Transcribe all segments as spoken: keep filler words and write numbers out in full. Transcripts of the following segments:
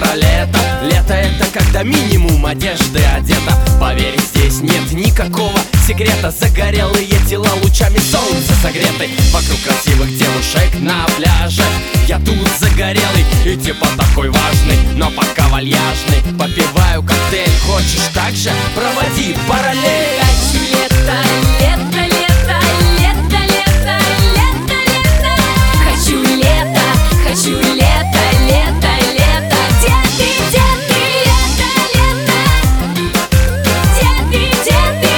про лето. Лето — это когда минимум одежды одета. Поверь, здесь нет никакого секрета. Загорелые тела лучами солнца согреты. Вокруг красивых девушек на пляже. Я тут загорелый и типа такой важный, но пока вальяжный. Попиваю коктейль, хочешь так же? Проводи параллель. Хочу лето, лето, лето, лето, лето, лето, лето. Хочу лето, хочу лето, лето, лето. Где ты, где ты, лето, лето? Где ты, где ты?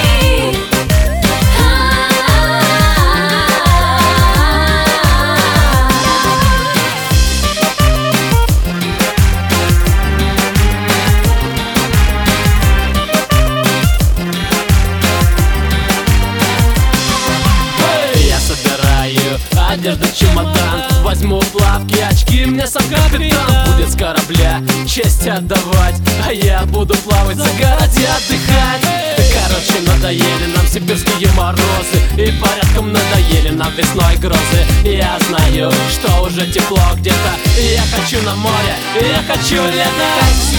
Одежда, чемодан, возьму плавки, очки, мне сам капитан будет с корабля честь отдавать, а я буду плавать, загорать и отдыхать. Короче, надоели нам сибирские морозы, и порядком надоели нам весной грозы. Я знаю, что уже тепло где-то, я хочу на море, я хочу лето.